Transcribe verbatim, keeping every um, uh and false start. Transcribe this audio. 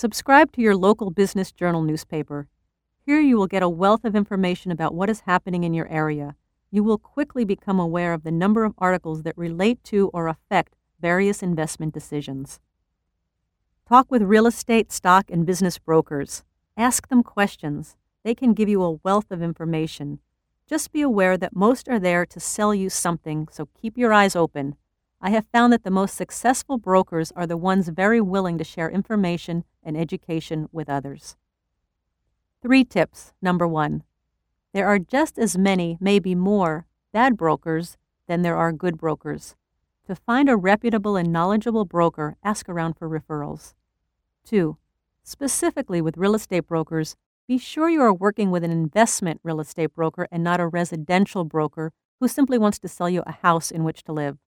Subscribe to your local Business Journal newspaper. Here you will get a wealth of information about what is happening in your area. You will quickly become aware of the number of articles that relate to or affect various investment decisions. Talk with real estate, stock, and business brokers. Ask them questions. They can give you a wealth of information. Just be aware that most are there to sell you something, so keep your eyes open. I have found that the most successful brokers are the ones very willing to share information and education with others. Three tips. Number one, there are just as many, maybe more, bad brokers than there are good brokers. To find a reputable and knowledgeable broker, ask around for referrals. Two, specifically with real estate brokers, be sure you are working with an investment real estate broker and not a residential broker who simply wants to sell you a house in which to live.